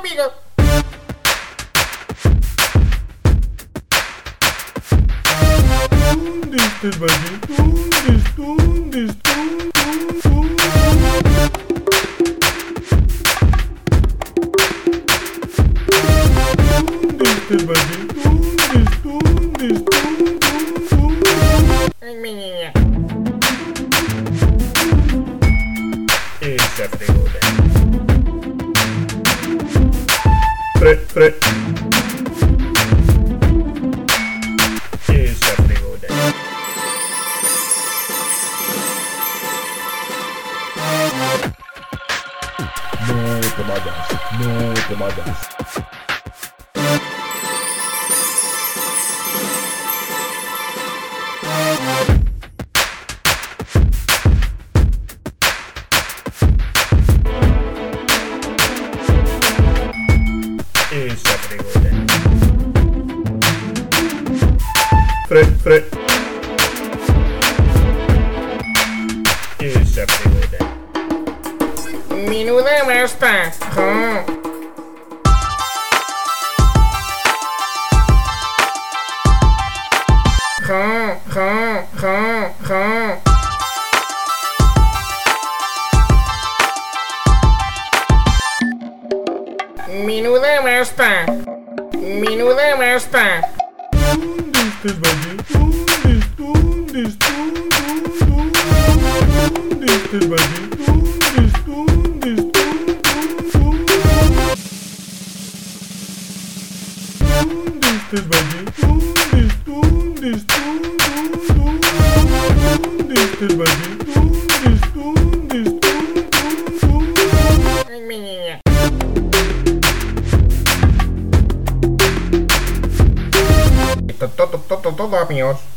conmigo. ¿Dónde estás, Valle? ¿Dónde estás? ¿Dónde estás? ¿Dónde estás, Valle? ¿Dónde estás? Ay, mi niña. Esa fregona. Fre. Esa fregona. No te vayas, no te vayas. Esa fregona. Fre. Esa fregona. Menuda basta. Ja. Ja. Menuda basta. Menuda basta. ¿Dónde estás, Valle? ¿Dónde estás? ¿Dónde estás, Valle? ¿Dónde estás? ¿Dónde estás, Valle? ¿Dónde estás? ¿Dónde estás, Valle? ¿Dónde estás? Ay, mi niña. Todo, amigos.